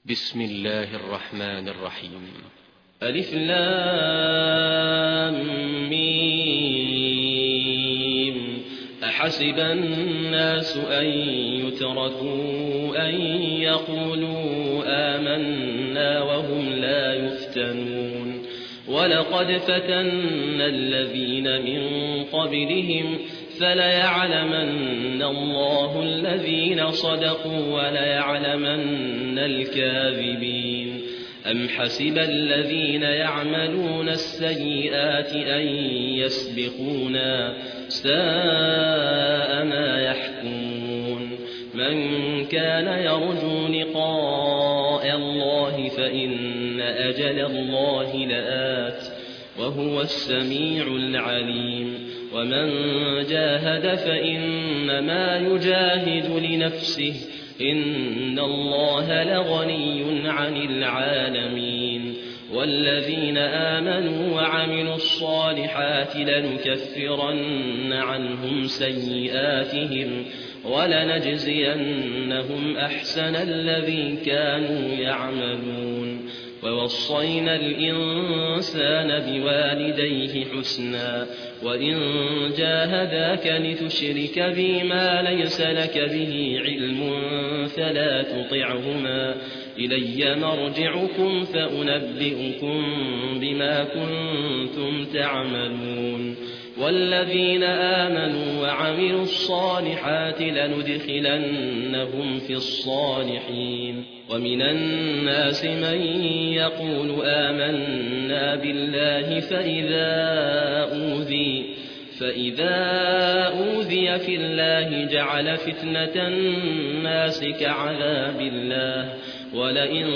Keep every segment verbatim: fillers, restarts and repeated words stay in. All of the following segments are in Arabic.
بسم الله الرحمن الرحيم. ألف لام ميم. أحسب الناس أن يتركوا أن يقولوا آمنا وهم لا يفتنون ولقد فتنا الذين من قبلهم فليعلمن الله الذين صدقوا وليعلمن الكاذبين. أم حسب الذين يعملون السيئات أن يسبقونا ساء ما يحكمون. من كان يرجو لقاء الله فإن أجل الله لآت وهو السميع العليم. ومن جاهد فإنما يجاهد لنفسه إن الله لغني عن العالمين. والذين آمنوا وعملوا الصالحات لنكفرن عنهم سيئاتهم ولنجزينهم أحسن الذي كانوا يعملون. ووصينا الإنسان بوالديه حسنا وإن جاهداك لتشرك بي ما ليس لك به علم فلا تطعهما إلي مرجعكم فأنبئكم بما كنتم تعملون. والذين آمنوا وعملوا الصالحات لندخلنهم في الصالحين. ومن الناس من يقول آمنا بالله فإذا أوذي فإذا أوذي في الله جعل فتنة الناس كعذاب الله ولئن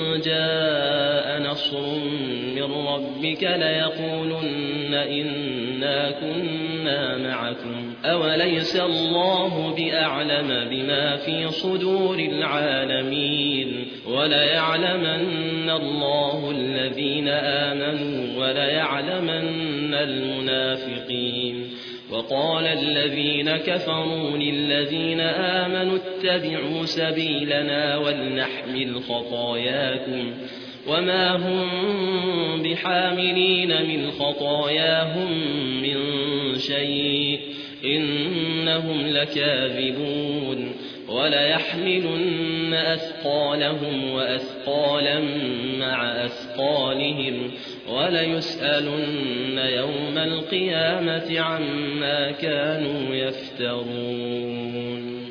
جاء نصر من ربك ليقولن إنا كنا معكم أوليس الله بأعلم بما في صدور العالمين. وليعلمن الله الذين آمنوا وليعلمن المنافقين. وقال الذين كفروا للذين آمنوا اتبعوا سبيلنا ولنحمل خطاياكم وما هم بحاملين من خطاياهم من شيء إنهم لكاذبون. وليحملن أثقالهم وأثقالا مع أثقالهم وليسألن يوم القيامة عما كانوا يفترون.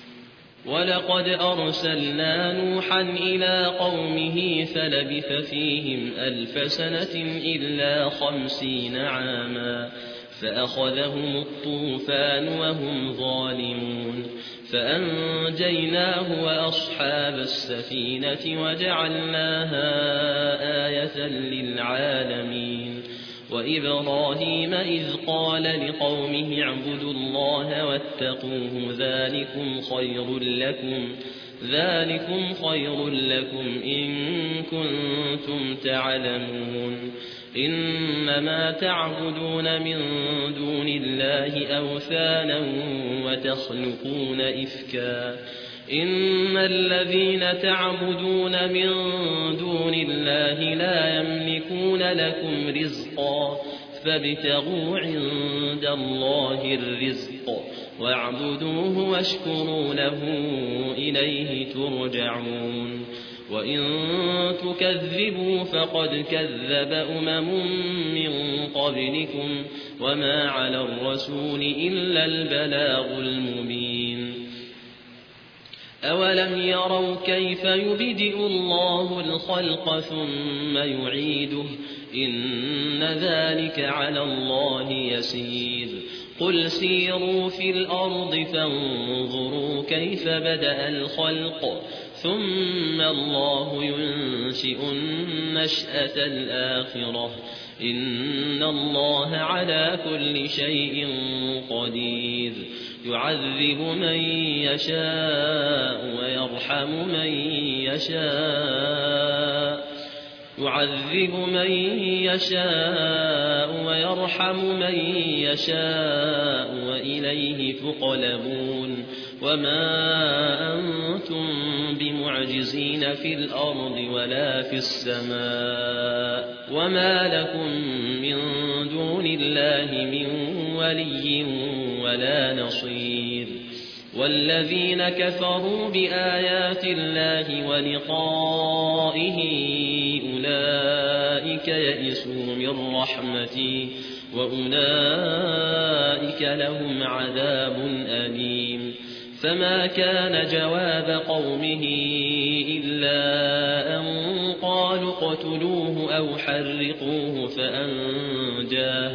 ولقد أرسلنا نوحا إلى قومه فلبث فيهم ألف سنة إلا خمسين عاما فأخذهم الطوفان وهم ظالمون فأنجيناه وأصحاب السفينة وجعلناها آية للعالمين. وإبراهيم إذ قال لقومه اعبدوا الله واتقوه ذلكم خير لكم ذلكم خير لكم إن كنتم تعلمون. إنما تعبدون من دون الله أوثانا وتخلقون إفكا إن الذين تعبدون من دون الله لا يملكون لكم رزقا فابتغوا عند الله الرزق واعبدوه واشكروا له إليه ترجعون. وإن تكذبوا فقد كذب أمم من قبلكم وما على الرسول إلا البلاغ المبين. أولم يروا كيف يبدئ الله الخلق ثم يعيده إن ذلك على الله يسير. قل سيروا في الأرض فانظروا كيف بدأ الخلق ثم الله ينشئ النشأة الآخرة إن الله على كل شيء قدير. يعذب من يشاء ويرحم من يشاء يعذب من يشاء ويرحم من يشاء وإليه تقلبون. وما أنتم بمعجزين في الأرض ولا في السماء وما لكم من دون الله من ولي ولا نصير والذين كفروا بآيات الله ولقائه أولئك يئسوا من رحمتي وأولئك لهم عذاب أليم فما كان جواب قومه إلا أن قالوا اقتلوه أو حرقوه فأنجاه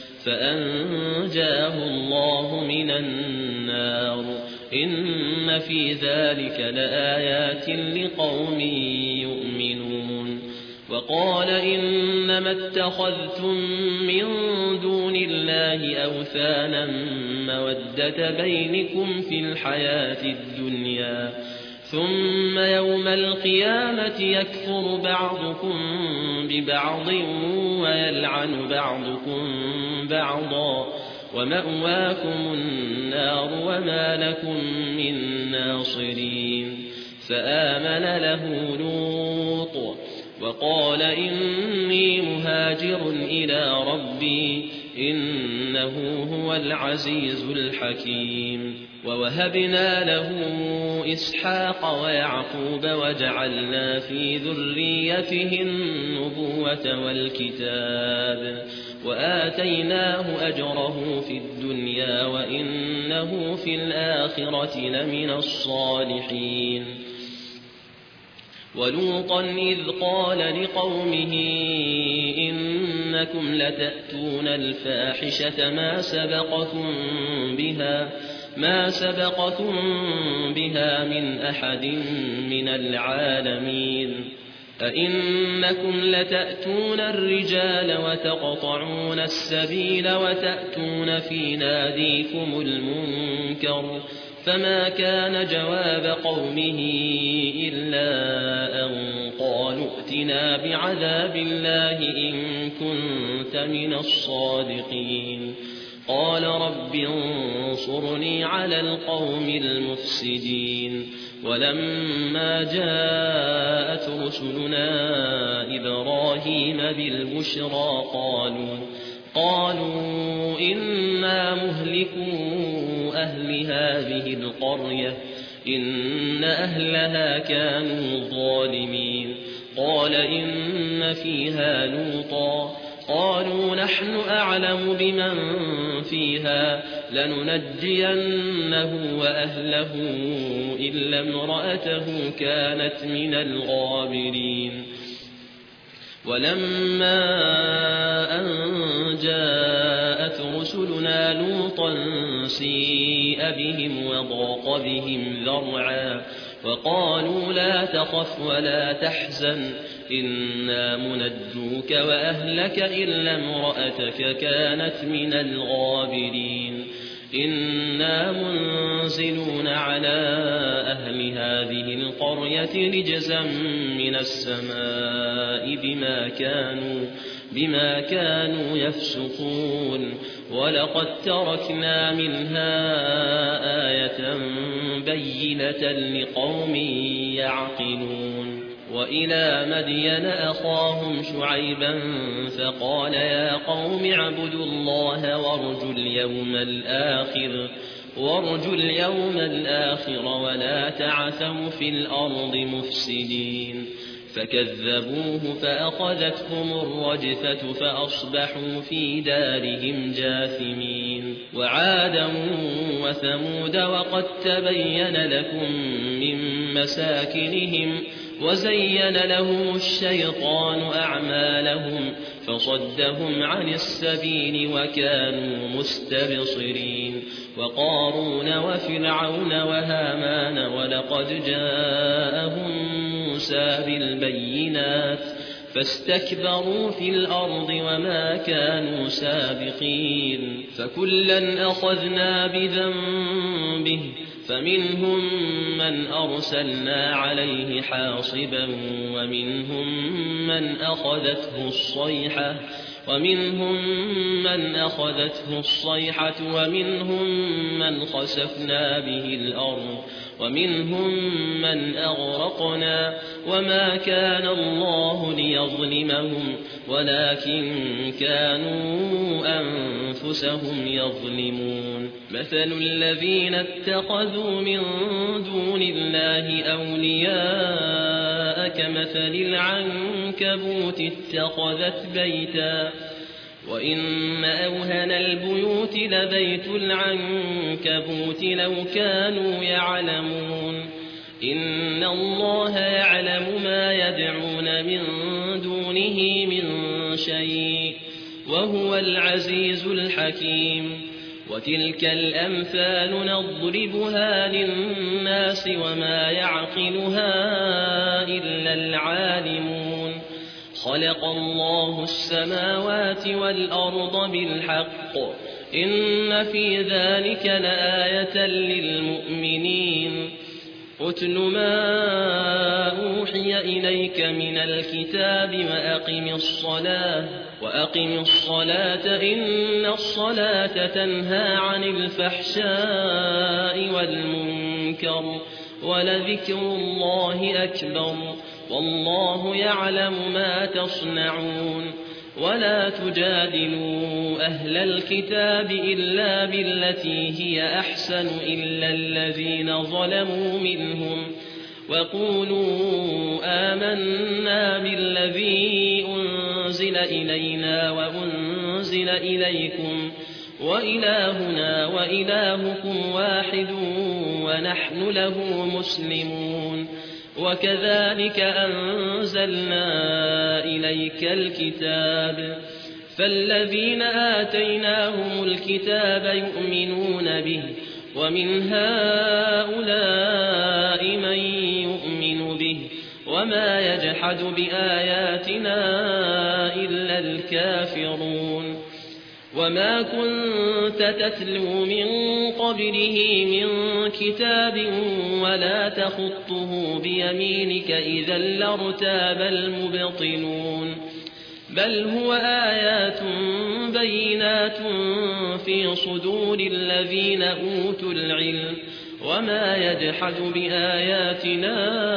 فأنجاه الله من النار إن في ذلك لآيات لقوم يؤمنون وقال إنما اتخذتم من دون الله أوثانا مودة بينكم في الحياة الدنيا ثم يوم القيامة يكفر بعضكم ببعض ويلعن بعضكم بعضا ومأواكم النار وما لكم من ناصرين فآمن له لوط وقال إني مهاجر إلى ربي إنه هو العزيز الحكيم ووهبنا له إسحاق ويعقوب وجعلنا في ذريته النبوة والكتاب وآتيناه أجره في الدنيا وإنه في الآخرة لمن الصالحين ولوطا إذ قال لقومه إنكم لتأتون الفاحشة ما سبقكم بها ما سبقكم بها من أحد من العالمين أئنكم لتأتون الرجال وتقطعون السبيل وتأتون في ناديكم المنكر فما كان جواب قومه إلا أن قالوا ائتنا بعذاب الله إن كنت من الصادقين قال رب انصرني على القوم المفسدين ولما جاءت رسلنا إبراهيم بالبشرى قالوا قالوا إنا مهلكو أهل هذه القرية إن أهلها كانوا ظالمين قال إن فيها لوطا قالوا نحن أعلم بمن فيها لننجينه وأهله إلا امرأته كانت من الغابرين ولما أن جاءت رسلنا لوطا سيء بهم وضاق بهم ذرعا وقالوا لا تخف ولا تحزن إنا منجوك وأهلك إلا امرأتك كانت من الغابرين إنا منزلون على أهل هذه القرية رجزا من السماء بما كانوا بما كانوا يفسقون ولقد تركنا منها آية بينة لقوم يعقلون وإلى مدين أخاهم شعيبا فقال يا قوم اعبدوا الله وارجوا اليوم الآخر وارجوا اليوم الآخر ولا تعثوا في الأرض مفسدين فكذبوه فأخذتهم الرجفة فأصبحوا في دارهم جاثمين وعادا وثمود وقد تبين لكم من مساكنهم وزين لهم الشيطان أعمالهم فصدهم عن السبيل وكانوا مستبصرين وقارون وفرعون وهامان ولقد جاءهم موسى بالبينات فاستكبروا في الأرض وما كانوا سابقين فكلا أخذنا بذنبه فمنهم من أرسلنا عليه حاصبا ومنهم من أخذته الصيحة ومنهم من أخذته الصيحة ومنهم من خسفنا به الأرض ومنهم من أغرقنا وما كان الله ليظلمهم ولكن كانوا أنفسهم يظلمون مثل الذين اتخذوا من دون الله أولياء كمثل العنكبوت اتخذت بيتا وإن أوهن البيوت لبيت العنكبوت لو كانوا يعلمون إن الله يعلم ما يدعون من دونه من شيء وهو العزيز الحكيم وتلك الأمثال نضربها للناس وما يعقلها إلا العالمون خلق الله السماوات والأرض بالحق إن في ذلك لآية للمؤمنين أتل ما أوحي إليك من الكتاب وأقم الصلاة وأقم الصلاة إن الصلاة تنهى عن الفحشاء والمنكر ولذكر الله أكبر والله يعلم ما تصنعون ولا تجادلوا أهل الكتاب إلا بالتي هي أحسن إلا الذين ظلموا منهم وقولوا آمنا بالذي أنزل إلينا وأنزل إليكم وإلهنا وإلهكم واحد ونحن له مسلمون وكذلك أنزلنا إليك الكتاب فالذين آتيناهم الكتاب يؤمنون به ومن هؤلاء من يؤمن به وما يجحد بآياتنا إلا الكافرون وما كنت تتلو من قبله من كتاب ولا تخطه بيمينك إذا لارتاب المبطلون بل هو آيات بينات في صدور الذين أوتوا العلم وما يجحد بآياتنا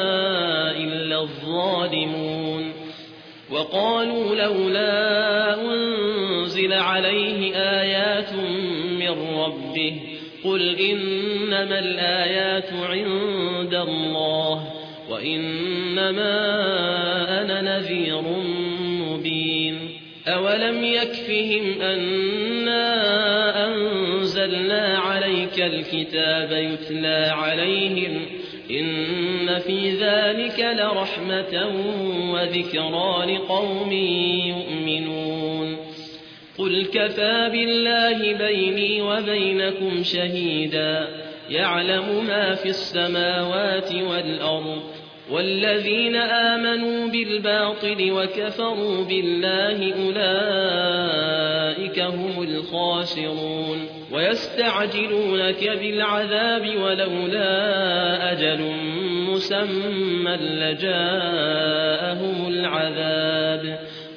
إلا الظالمون وقالوا لولا أنزل عليه آيات من ربه قل إنما الآيات عند الله وإنما أنا نذير مبين أولم يكفهم أنا أنزلنا عليك الكتاب يتلى عليهم إن في ذلك لرحمة وذكرى لقوم يؤمنون قل كفى بالله بيني وبينكم شهيدا يعلم ما في السماوات والأرض والذين آمنوا بالباطل وكفروا بالله أولئك هم الخاسرون ويستعجلونك بالعذاب ولولا أجل مسمى لجاءهم العذاب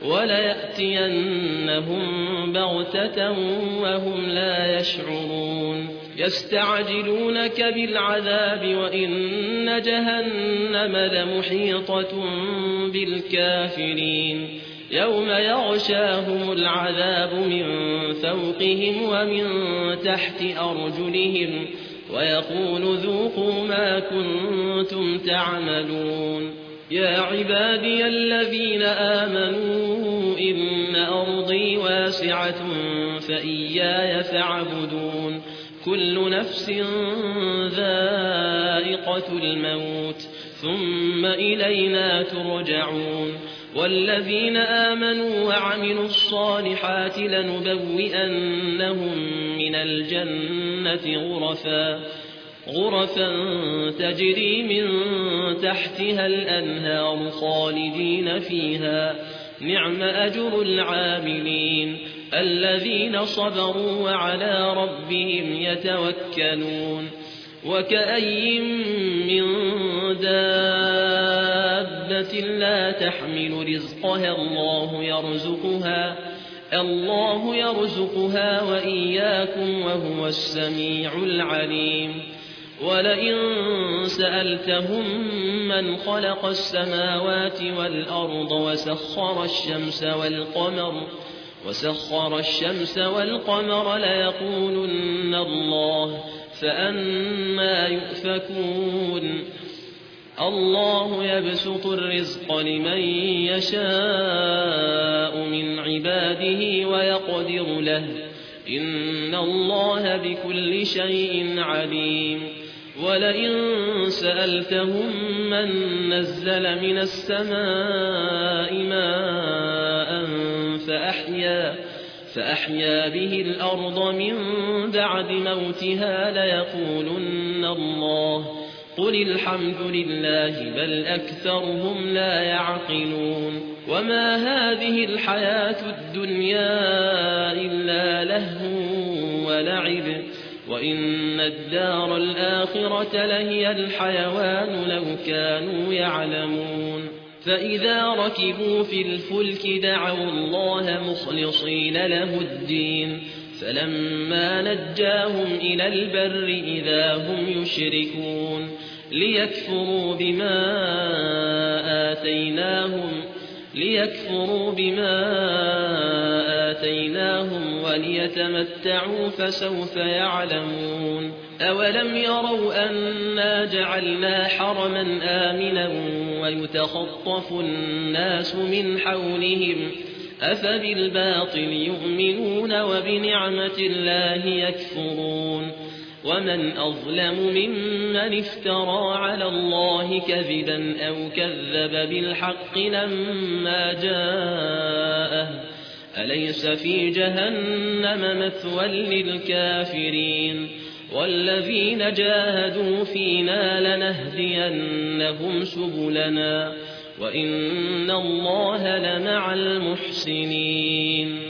وليأتينهم بغتة وهم لا يشعرون يستعجلونك بالعذاب وإن جهنم لمحيطة بالكافرين يوم يغشاهم العذاب من فوقهم ومن تحت أرجلهم ويقول ذوقوا ما كنتم تعملون يا عبادي الذين آمنوا إن أرضي واسعة فإياي فاعبدون كل نفس ذائقة الموت ثم إلينا ترجعون والذين آمنوا وعملوا الصالحات لنبوئنهم من الجنة غرفا غرفا تجري من تحتها الأنهار خالدين فيها نعم أجر العاملين الذين صبروا وعلى ربهم يتوكلون وكأي من دابة لا تحمل رزقها الله يرزقها الله يرزقها وإياكم وهو السميع العليم ولئن سألتهم من خلق السماوات والأرض وسخر الشمس والقمر وسخر الشمس والقمر ليقولن الله فأنى يؤفكون الله يبسط الرزق لمن يشاء من عباده ويقدر له إن الله بكل شيء عليم ولئن سألتهم من نزل من السماء ماء فأحيا, فأحيا به الأرض من بعد موتها ليقولن الله قل الحمد لله بل أكثرهم لا يعقلون وما هذه الحياة الدنيا إلا لهو ولعب وإن الدار الآخرة لهي الحيوان لو كانوا يعلمون فإذا ركبوا في الفلك دعوا الله مخلصين له الدين فلما نجاهم إلى البر إذا هم يشركون ليكفروا بما آتيناهم ليكفروا بما آتيناهم وليتمتعوا فسوف يعلمون أولم يروا أنا جعلنا حرما آمنا ويتخطف الناس من حولهم أفبالباطل يؤمنون وبنعمة الله يكفرون ومن أظلم ممن افترى على الله كذبا أو كذب بالحق لما جاءه أليس في جهنم مثوى للكافرين والذين جاهدوا فينا لنهدينهم سبلنا وإن الله لمع المحسنين